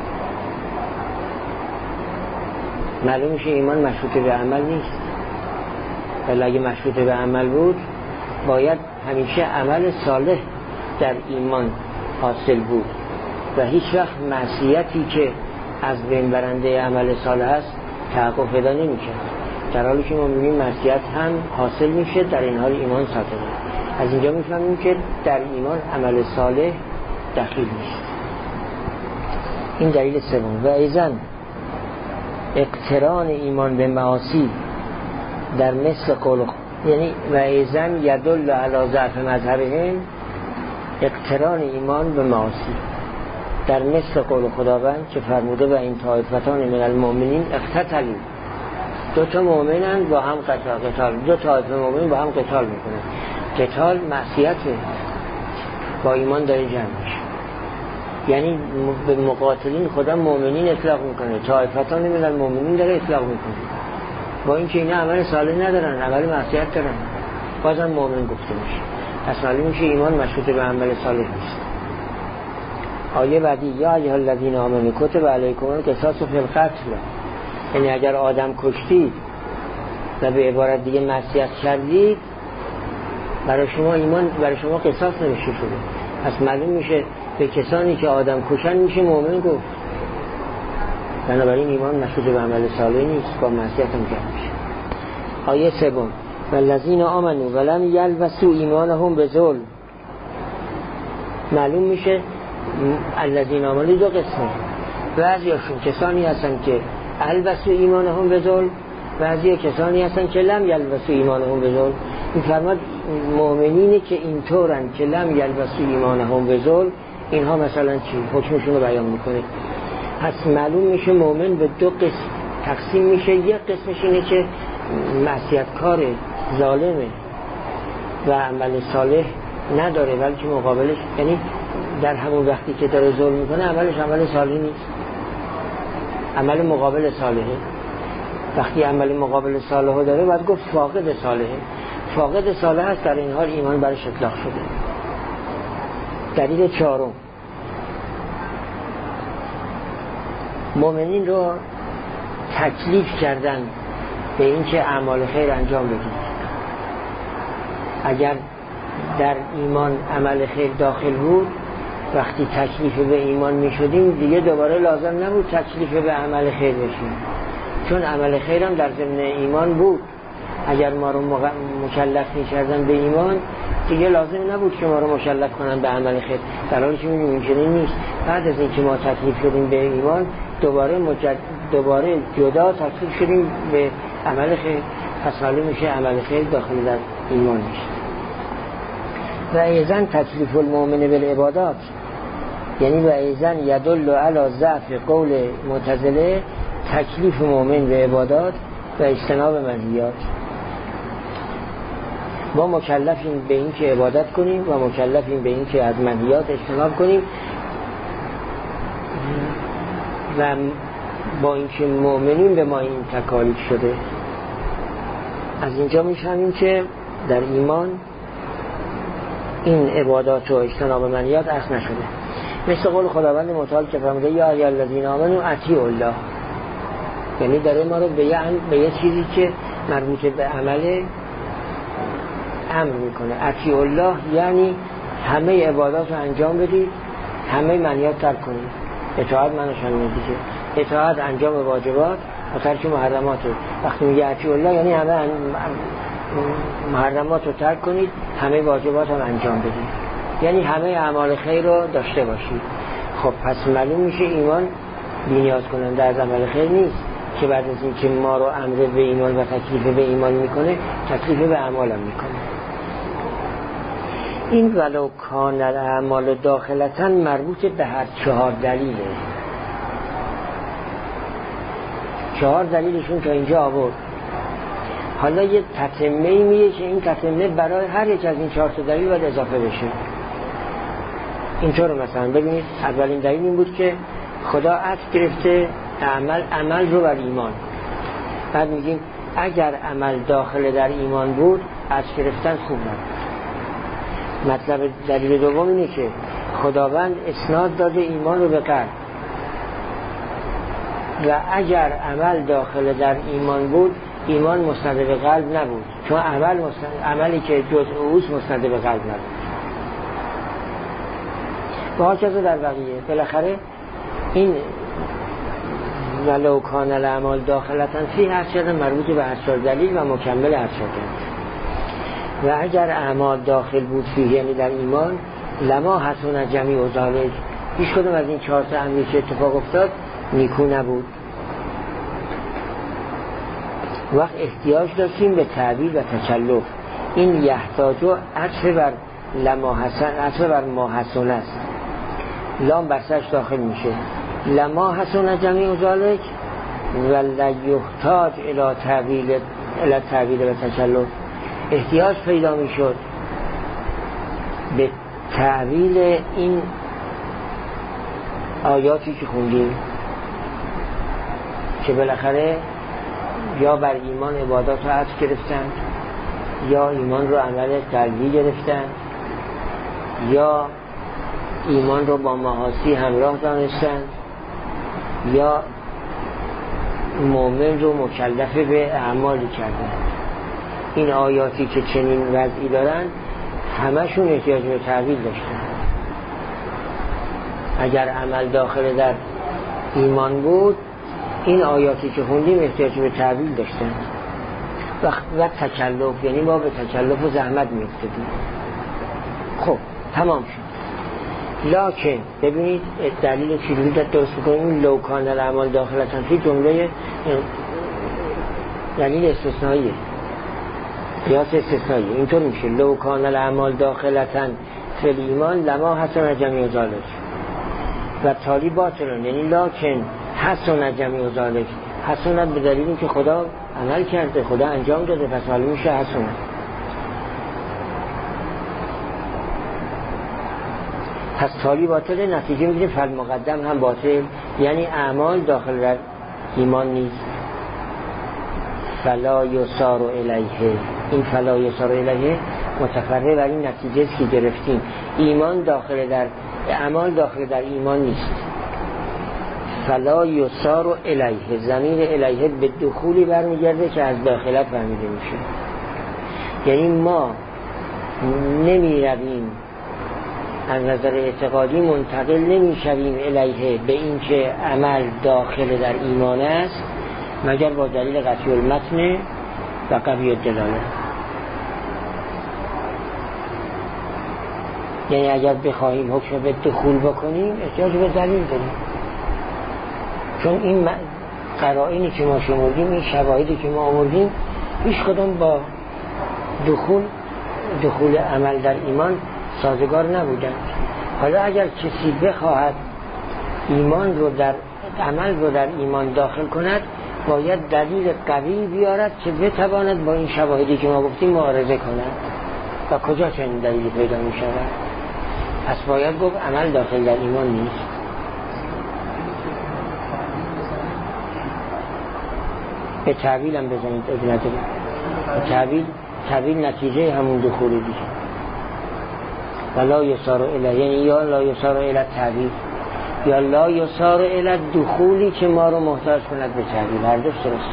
معلوم میشه ایمان مشروط به عمل نیست. ولی اگه مشروط به عمل بود، باید همیشه عمل صالح در ایمان حاصل بود و هیچ وقت معصیتی که از بین برنده عمل صالح است تحقق پیدا نمی‌کنه. در حالی که ما می‌بینیم معصیت هم حاصل میشه، در این حال ایمان صادقه. از اینجا می‌فهمیم که در ایمان عمل صالح دخیل نیست. این دلیل سوم. و ایضاً اقتران ایمان به معاصی در مثل قول، یعنی و ایضاً یدل علی ضعف مذهبهم، اقتران ایمان به معاصی در مثل قول خداوند که فرموده و این طایفتان من المؤمنین اقتتلوا، دو تا مؤمنن با هم قتال قتال دو طایفه مؤمن با هم قتال میکنن. قتال معصیته، با ایمان داره جمع میشه. یعنی به مقاتلین خدا مؤمنین اطلاق میکنه، طایفتان من المؤمنین داره اطلاق میکنه، با اینکه اینا عمل صالح ندارن، عمل معصیت دارن، بازم مؤمن گفته میشه. پس معلوم میشه ایمان مشروط به عمل صالح نیست. آیه بعدی یا ایها الذین آمنوا کتب علیکم القصاص فی القتل، یعنی اگر آدم کشتید و به عبارت دیگه معصیت کردید، برای شما ایمان، برای شما قصاص نوشته شده. پس معلوم میشه به کسانی که آدم کشن میشه مؤمن گفت. بنابراین ایمان مشروط به عمل صالح نیست، با معصیت هم جمع میشه. آیه سوم والذین آمنوا ولم یلبسوا ایمانهم بظلم، معلوم میشه الذین آمنوا دو قسمه. بعضیاشون کسانی هستن که البسوا ایمانهم بظلم، بعضی کسانی هستن که لم یلبسوا ایمانهم بظلم. این فرماد مؤمنینی که اینطورن که لم یلبسوا ایمانهم بظلم، اینها مثلا چی؟ حکمشون رو بیان میکنه. پس معلوم میشه مؤمن به دو قسم تقسیم میشه. یک قسمش اینه که معصیتکار ظالمه و عمل صالح نداره، بلکه مقابلش، یعنی در همون وقتی که داره ظلم میکنه عملش عمل صالح نیست، عمل مقابل صالحه. وقتی عمل مقابل صالحه داره باید گفت فاقد صالحه. فاقد صالح است، در این حال ایمان برش اطلاق شده. دلیل چهارم، مؤمنین رو تکلیف کردن به این که اعمال خیر انجام بدید. اگر در ایمان عمل خیر داخل بود، وقتی تکلیف به ایمان می شدیم دیگه دوباره لازم نبود تکلیف به عمل خیر بشیم، چون عمل خیر هم در ضمن ایمان بود. اگر ما رو مکلف می کردن به ایمان، دیگه لازم نبود که ما رو مکلف کنن به عمل خیر، در حالی که می بینیم چنین نیست. بعد از اینکه ما تکلیف شدیم به ایمان، دوباره مجد... دوباره جدا تکلیف شدیم به عمل خیر، پس معلوم میشه عمل خیر داخل در ایمان میشه. و ایضا تکلیف المؤمن بالعبادات، یعنی و ایضا یدل علی ضعف قول معتزله تکلیف مؤمن به عبادات و اجتناب منهیات. ما مکلفیم به این که عبادت کنیم و مکلفیم به این که از منهیات اجتناب کنیم و با اینکه مؤمنین به ما این تکالیف شده. از اینجا می‌فهمیم که در ایمان این عبادات و اجتناب منهیات اصل نشده. مثل قول خداوند متعال که فرموده یا ایها الذین آمنوا اطیعوا الله، یعنی داره ما رو به یه, به یه چیزی که مربوط به عمل امر میکنه. اطیعوا الله یعنی همه عبادات رو انجام بدید، همه منهیات ترک کنید. اطاعت منشان میگه اطاعت انجام واجبات و ترک محرمات. وقتی میگه اطیعوا الله یعنی همه محرمات رو ترک کنید، همه واجبات هم انجام بدید، یعنی همه اعمال خیر رو داشته باشید. خب پس معلوم میشه ایمان بی‌نیاز کننده از عمل خیر نیست که بعد از این که ما رو امر به ایمان و تکلیف به ایمان میکنه تکلیف به اعمال هم میکنه. این ولو کان الاعمال داخلتاً مربوط به هر چهار دلیله. چهار دلیلشون تا اینجا آورد. حالا یه تتمه‌ای میگه که این تتمه برای هر یک از این چهار تا دلیل باید اضافه بشه. اینطور مثلا ببینید اولین دلیل این بود که خدا عطف گرفته عمل عمل رو بر ایمان. بعد میگیم اگر عمل داخل در ایمان بود عطف گرفتن خوب نبود. مطلب دلیل دوم اینه که خداوند اسناد داده ایمان رو به قلب و اگر عمل داخل در ایمان بود ایمان مستند به قلب نبود، چون عمل مستند... عملی که جزء اوست مستند به قلب نبود. و هاکذا در بقیه. بالاخره این ولو کان الاعمال داخلتاً فی هر چیز مربوط به هر چهار دلیل و مکمل هر چهار دلیل. و اگر اعمال داخل بود فیه یعنی در ایمان لما حسن جمیع و ذالک، هیچ کدوم از این چهار تا امری که اتفاق افتاد نیکو نبود. وقت احتیاج داشتیم به تعبیر و تکلف. این یحتاجو عطف بر لما حسن، عطف بر ما حسن است، لام بر سرش داخل میشه. لما حسن جمیع و ذالک و لیحتاج الی تعبیر الی تعبیر و تکلف، احتیاج پیدا می شد به تعبیر این آیاتی که خوندیم که بالاخره یا بر ایمان عبادات رو عطف گرفتن، یا ایمان رو عمل قلبی گرفتن، یا ایمان رو با معاصی همراه دانستن، یا مؤمن رو مکلف به اعمالی کردن. این آیاتی که چنین وضعی دارن همشون احتیاج به تعبیر داشتن. اگر عمل داخل در ایمان بود این آیاتی که خوندیم احتیاج به تعبیر داشتن و, و تکلف، یعنی ما به تکلف و زحمت می‌افتادیم. خب تمام شد. لکن ببینید دلیل چجوری درست بکنیم. لو کان الاعمال داخلتاً فی جمله دلیل استثنائیه، قیاس استثنایی. اینطور میشه لو کان الاعمال داخلتاً فی الایمان لما حسن جمیع ذالک و تالی باطلون، یعنی لکن حسن جمیع ذالک، حسن به دلیل اینکه خدا عمل کرده، خدا انجام داده، پس معلوم میشه حسن. پس تالی باطل، نتیجه میگیریم فالمقدم هم باطل، یعنی اعمال داخل در ایمان نیست. فلا یسار الیه، این فلا یسار الیه متفرع بر این نتیجه است که گرفتیم. ایمان داخل در اعمال داخل در ایمان نیست. فلا یسار الیه، ضمیر الیه به دخولی برمیگرده که از داخلت فهمیده میشه. یعنی ما نمی رویم از نظر اعتقادی منتقل نمی شویم الیه به این که عمل داخل در ایمان است مگر با دلیل قطعی المتن و قوی الدلاله. یعنی اگر بخواهیم حکم به دخول بکنیم احتیاج به دلیل داریم. چون این قرائنی که ما شمردیم، این شواهدی که ما آوردیم، هیچ کدام با دخول دخول عمل در ایمان سازگار نبودن. حالا اگر کسی بخواهد ایمان رو در عمل رو در ایمان داخل کند، باید دلیل قوی بیارد که بتواند با این شواهدی که ما گفتیم معارضه کند. و کجا چنین دلیلی پیدا می شود؟ پس باید گفت عمل داخل در ایمان نیست. به تعویل هم بزنید ابنت تعویل تعویل نتیجه همون دخول دیگه. و لا یسار الی، یعنی یا لا یسار الی تعویل یا لا یسار الی دخولی که ما رو محتاج کند به تعویل. هر دوش درست.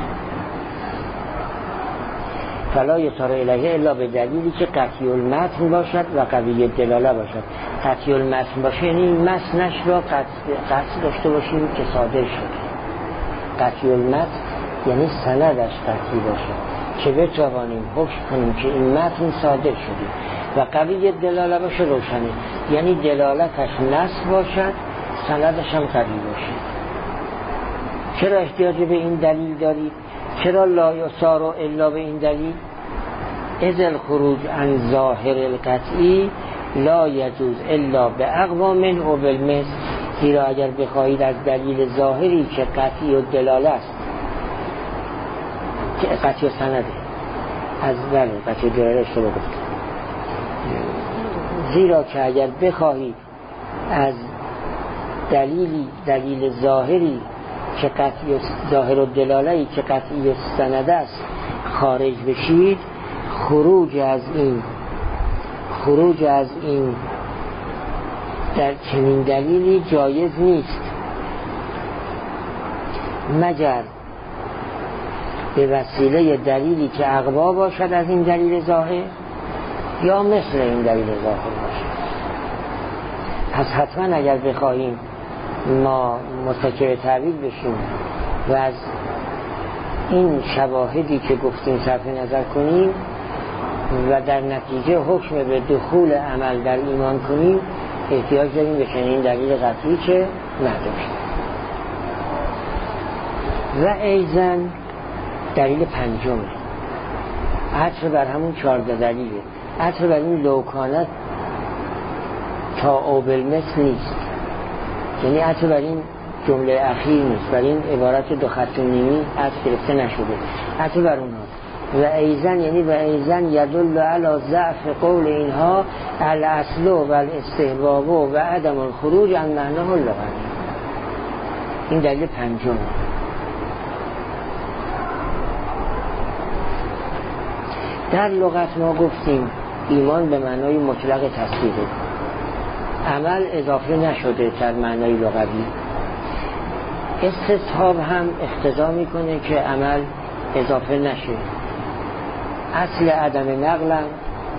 فلا یسار الیه الا به دلیلی که قطعی المتن باشد و قوی دلاله باشد. قطعی المتن باشه یعنی متنش را قطع داشته باشیم که صادر شد. قطعی المتن یعنی سندش قطعی باشه که بتوانیم حکم کنیم که این متن صادر شده. و قوی دلاله باشه روشنه، یعنی دلالتش نص باشد، سندش هم قوی باشه. چرا احتیاج به این دلیل دارید؟ چرا لا یسار الا به این دلیل؟ اذ الخروج عن ظاهر القطعی لا یجوز الا به اقوا منه و بالمثل. زیرا اگر بخواهید از دلیل ظاهری که قطعی و دلاله است، که قطعی و سنده، از بله قطعی و دلاله اشتباه گفت، زیرا که اگر بخواهید از دلیلی دلیل ظاهری که قطعی و ظاهر و دلاله‌ای که قطعی و سند است خارج بشید، خروج از این خروج از این در چنین دلیلی جایز نیست، مگر به وسیله دلیلی که اقوا باشد از این دلیل ظاهر یا مثل این دلیل ظاهر باشد. پس حتما اگر بخواهیم ما متکی تعویل بشیم و از این شواهدی که گفتیم صرف نظر کنیم و در نتیجه حکم به دخول عمل در ایمان کنیم، احتیاج داریم به چنین دلیل قطعی که نداشت. و ایزن دلیل پنجم عطف بر همون چهارده دلیله، عطف بر این لوکانت تا اوبل مثل نیست، یعنی عطف بر این جمله اخیر نیست، بر این عبارت دو خط و نیمی عطف گرفته نشده، عطف بر اونها. و ایزن یعنی و ایزن یدل علی ضعف قول اینها الاصل و الاستحباب و عدم الخروج عن معناه اللغوی. این دلیل پنجم. در لغت ما گفتیم ایمان به معنای مطلق تصدیقه، عمل اضافه نشده در معنای لغوی. استصحاب هم اقتضا میکنه که عمل اضافه نشه. اصل عدم نقل هم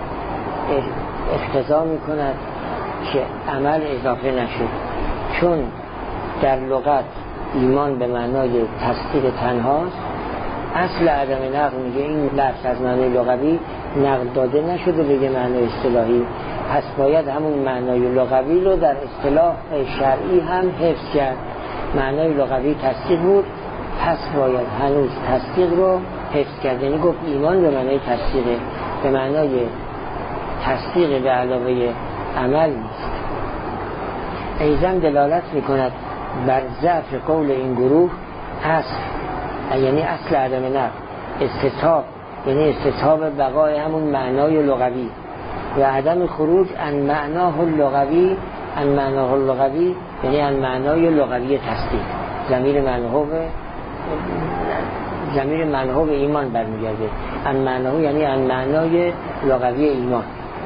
اقتضا میکند که عمل اضافه نشه، چون در لغت ایمان به معنای تصدیق تنهاست. اصل عدم نقل میگه این لفظ از معنای لغوی نقل داده نشده بگه معنای اصطلاحی، پس باید همون معنای لغوی رو در اصطلاح شرعی هم حفظ کرد. معنای لغوی تصدیق بود، پس باید هنوز تصدیق رو حفظ کرد. یعنی گفت ایمان به معنای تصدیقه، به معنای تصدیق به علاوه عمل نیست. ایضاً دلالت میکند بر ضعف قول این گروه اصل، یعنی اصل عدم نقل، استصحاب یعنی استصحاب بقای همون معنای لغوی و عدم خروج عن معناه اللغوی، عن معناه اللغوی یعنی عن معنای لغوی تصدیق. ضمیر منحو ضمیر منحو به ایمان برمیگرده. عن معناه یعنی عن معنای لغوی ایمان.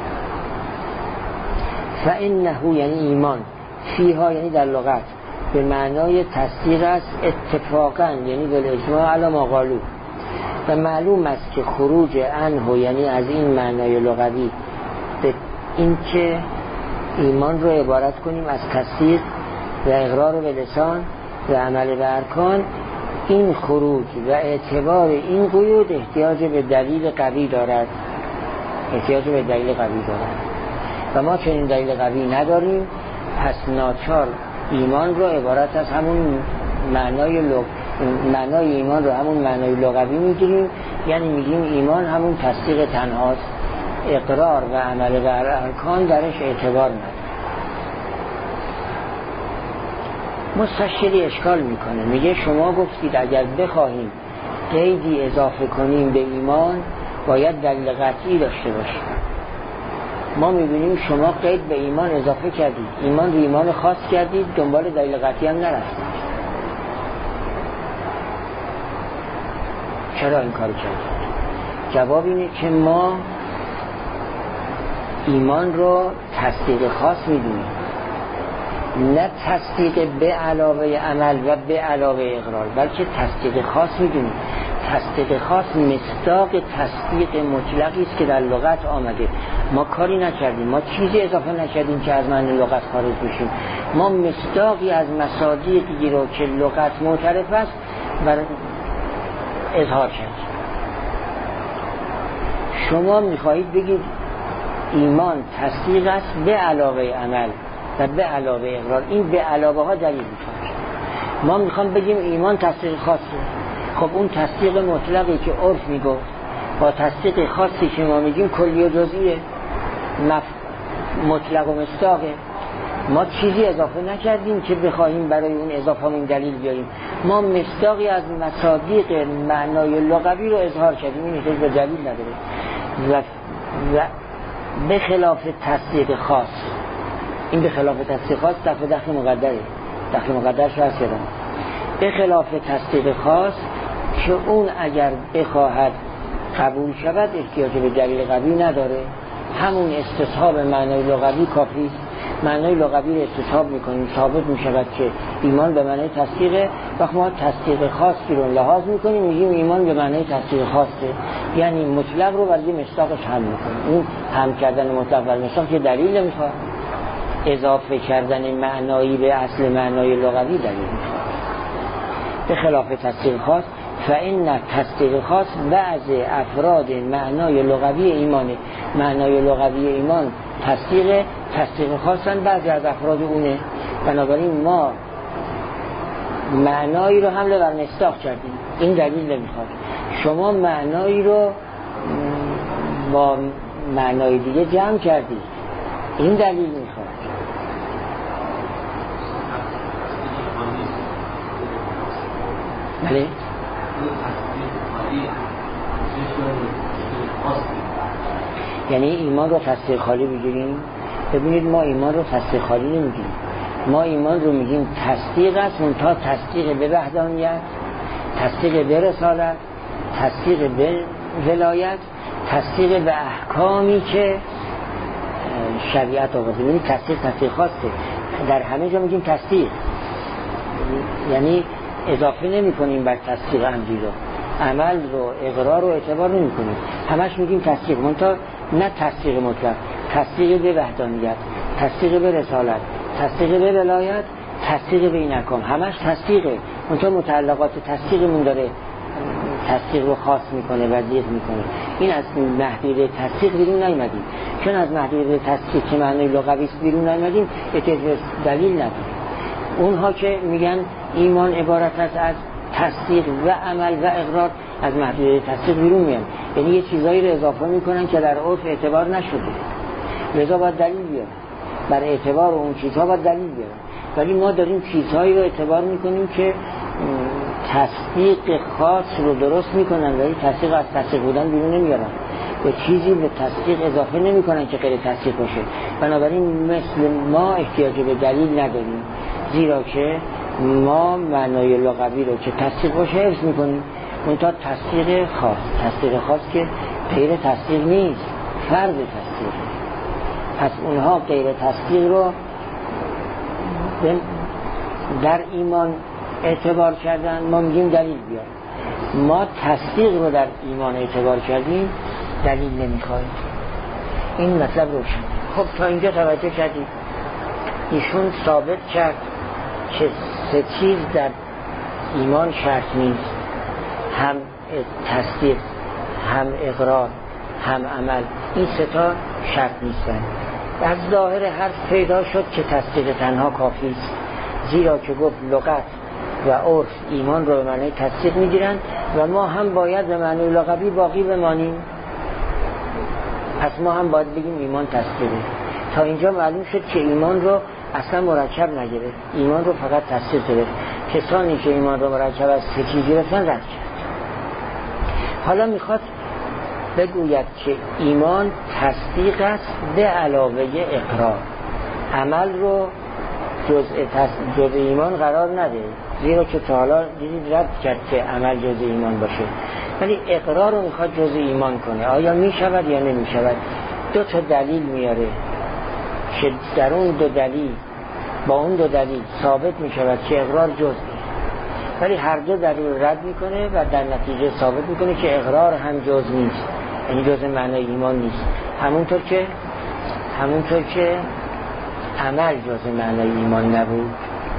فانه یعنی ایمان، فیها یعنی در لغت به معنای تصدیق است اتفاقا، یعنی بالاجماع علی ما قالو. و معلوم است که خروج عنه یعنی از این معنای لغوی به این که ایمان رو عبارت کنیم از تصدیق و اقرار به لسان و عمل به ارکان، این خروج و اعتبار این قیود احتیاج به دلیل قوی دارد، احتیاج به دلیل قوی دارد و ما چنین دلیل قوی نداریم. پس ناچار ایمان رو عبارت از همون معنای لغ... معنای ایمان رو همون معنای لغوی میگیریم، یعنی میگیم ایمان همون تصدیق تنهاست، اقرار و عمل بر ارکان درش اعتبار نداره. مستشری اشکال میکنه، میگه شما گفتید اگر بخواهیم قیدی اضافه کنیم به ایمان باید دلیل قطعی داشته باشیم. ما میبینیم شما قید به ایمان اضافه کردید، ایمان رو ایمان خاص کردید، دنبال دلیل قطعی هم نرفتید. چرا این کارو کردید؟ جواب اینه که ما ایمان رو تصدیق خاص میدونیم، نه تصدیق به علاوه عمل و به علاوه اقرار، بلکه تصدیق خاص میدونیم. تصدیق خاص مصداق تصدیق مطلقی است که در لغت آمده. ما کاری نکردیم، ما چیزی اضافه نکردیم که از معنی لغت خارج بشیم. ما مصداقی از مصادیقی رو که لغت معترف است بر اظهار کردیم. شما میخواهید بگید ایمان تصدیق است به علاوه عمل و به علاوه اقرار. این به علاوه ها دلیل میخواد. ما میخوام بگیم ایمان تصدیق خاصه. خب اون تصدیق مطلقی که عرف میگفت با تصدیق خاصی که ما میگیم کلی و جزئیه، مف... مطلق و مصداقه. ما چیزی اضافه نکردیم که بخواهیم برای اون اضافه‌مون دلیل بیاریم. ما مصداقی از مصادیق معنای لغوی رو اظهار کردیم، این احتیاج به دلیل نداره. و, و به خلاف تصدیق خاص، این به خلاف تصدیق خاص دفع دخل مقدره، دخل مقدرش رو هست. به خلاف تصدیق خاص که اون اگر بخواهد قبول شود احتیاج به دلیل قوی نداره، همون استصحاب معنای لغوی کافی است. معنای لغوی رو استصحاب میکنیم، ثابت میشود که ایمان به معنای تصدیقه. وقت ما تصدیق خاصی رو لحاظ میکنیم، میگیم ایمان به معنای تصدیق خاصه، یعنی مطلق رو برای مصداقش هم میکنیم. اون هم کردن مطلق بر مصداق که دلیل نمیخواد، اضافه کردن معنایی به اصل معنای لغوی دلیل میخواد. به خلاف تصدیق خاص فإن تصدیق خاص بعض افراد معنای لغوی ایمانه. معنای لغوی ایمان تصدیق تصدیق خاصن بعضی از افراد اونه. بنابراین ما معنایی رو حمله بر مصداق کردیم، این دلیل نمیخواد. شما معنایی رو با معنای دیگه جمع کردید، این دلیل میخواد. بله؟ یعنی ایمان رو تصدیق خالی بگیریم. ببینید ما ایمان رو تصدیق خالی نمیگیریم، ما ایمان رو میگیم تصدیق است، اون تا تصدیق به وحدانیت، تصدیق به رسالت، تصدیق به ولایت، تصدیق به احکامی که شریعت آورده. ببینید تصدیق تصدیق خاصه، در همه جا میگیم تصدیق، یعنی اضافه نمی کنیم بر تصدیق عمدی رو، عمل رو اقرار رو اعتبار نمی کنیم، همش میگیم تصدیق. منتها نه تصدیق مطلق، تصدیق به وحدانیت، تصدیق به رسالت، تصدیق به ولایت، تصدیق به این احکام، همش تصدیقه. منتها متعلقات تصدیقمون داره تصدیق رو خاص میکنه، وضیح میکنه. این از محدوده تصدیق بیرون نیامدیم، چون از محدوده تصدیق که معنی لغوی است بیرون نیامدیم، احتیاج دلیل نداره. اونها که میگن ایمان عبارت است از تصدیق و عمل و اقرار، از محدوده تصدیق بیرون میان، یعنی یه چیزایی رو اضافه میکنن که در عرف اعتبار نشده، لذا باید دلیل بیارن، بر اعتبار اون چیزها باید دلیل بیارن. ولی ما داریم چیزهایی رو اعتبار میکنیم که تصدیق خاص رو درست میکنن، ولی تصدیق از تصدیق بودن بیرون نمیارن، به چیزی به تصدیق اضافه نمیکنن که غیر تصدیق باشه. بنابراین مثل ما احتیاج به دلیل نداریم، زیرا که ما معنای لغوی رو که تصدیق باشه حفظ میکنیم. منتها تصدیق خاص، تصدیق خاص که غیر تصدیق نیست، فرض تصدیق. پس اونها غیر تصدیق رو در ایمان اعتبار کردن، ما میگیم دلیل بیار. ما تصدیق رو در ایمان اعتبار کردیم، دلیل نمیخوایم. این مطلب روشن. خب تا اینجا توجه کردیم. ایشون ثابت کرد که سه چیز در ایمان شرط نیست، هم تصدیق، هم اقرار، هم عمل. این سه تا شرط نیستن. از ظاهر حرف پیدا شد که تصدیق تنها کافی است، زیرا که گفت لغت و عرف ایمان رو به معنی تصدیق میگیرن و ما هم باید به معنی لغوی باقی بمانیم. پس ما هم باید بگیم ایمان تصدیقه. تا اینجا معلوم شد که ایمان رو اصلا مرکب نگرفت، ایمان رو فقط تصدیق گرفت. کسانی که ایمان رو مرکب از فکری گرفتن رد کرد. حالا میخواد بگوید که ایمان تصدیق است به علاوه اقرار. عمل رو جزء جزء ایمان قرار نده، زیرا که تا حالا دیدید رد کرد که عمل جزء ایمان باشه، ولی اقرار رو میخواد جزء ایمان کنه. آیا میشود یا نمیشود؟ دو تا دلیل میاره که در اون دو دلیل با اون دو دلیل ثابت میشود که اقرار جزء، ولی هر دو دلیل رد میکنه و در نتیجه ثابت میکنه که اقرار هم جزء نیست، یعنی جزء معنای ایمان نیست. همونطور که همونطور که عمل جزء معنای ایمان نبود.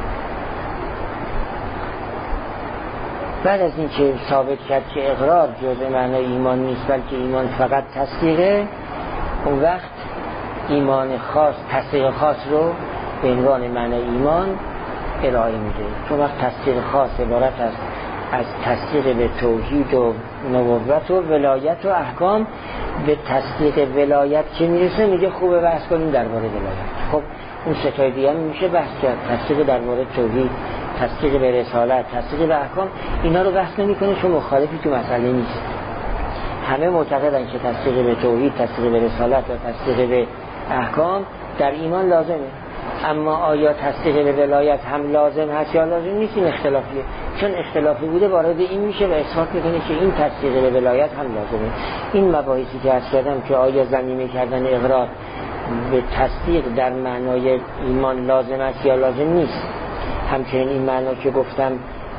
بعد از این که ثابت کرد که اقرار جزء معنای ایمان نیست بلکه ایمان فقط تصدیقه، اون وقت ایمان خاص، تصدیق خاص رو به عنوان معنای ایمان ارائه میده. چون وقت تصدیق خاص عبارت است از تصدیق به توحید و نبوت و ولایت و احکام. به تصدیق ولایت که میرسه میگه خوبه بحث کنیم درباره ولایت. خب اون ستای دیگه هم میشه بحث کرد، تصدیق درباره توحید، تصدیق به رسالت، تصدیق به احکام. اینا رو بحث نمی‌کنه چون مخالفی تو مسئله نیست. همه معتقدن که تصدیق به توحید، تصدیق به رسالت و تصدیق به احکام در ایمان لازمه. اما آیا تصدیق به ولایت هم لازم هست یا لازم نیست؟ این اختلافیه. چون اختلافی بوده وارد این میشه و اثبات میکنه که این تصدیق به ولایت هم لازمه. این مباحثی که عرض کردم که آیا ضمیمه کردن اقرار به تصدیق در معنای ایمان لازم است یا لازم نیست. همچنین این معنا که گفتم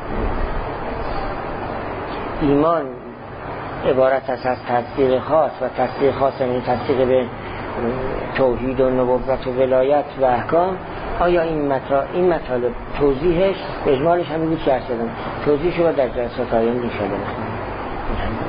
ایمان عبارت است از تصدیق خاص و تصدیق خاص یعنی تصدیق به توحید و نبوت و ولایت و احکام. آیا این مطالب این مطالب توضیحش اجمالش همین بود که عرض کردم، توضیحش رو در جلسات آینده ان شاء الله بخونیم.